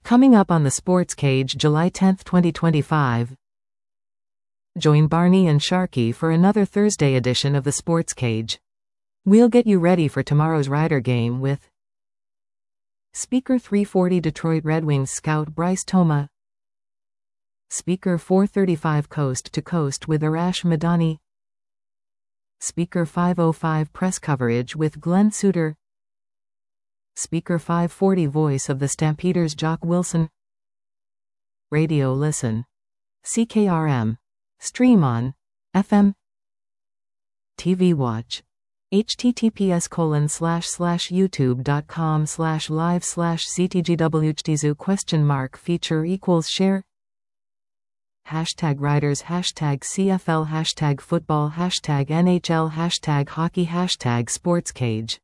Coming up on the Sports Cage July 10, 2025. Join Barney and Sharky for another Thursday edition of the Sports Cage. We'll get you ready for tomorrow's Rider game with Speaker 340 Detroit Red Wings scout Bryce Toma, Speaker 435 Coast to Coast with Arash Madani, Speaker 505 Press Coverage with Glenn Suter, Speaker 540 Voice of the Stampeders Jock Wilson. Radio Listen. CKRM. Stream on FM. TV Watch. https://youtube.com/live/ctgwhtzu ? Feature = share. #Riders #CFL #football #NHL #hockey #SportsCage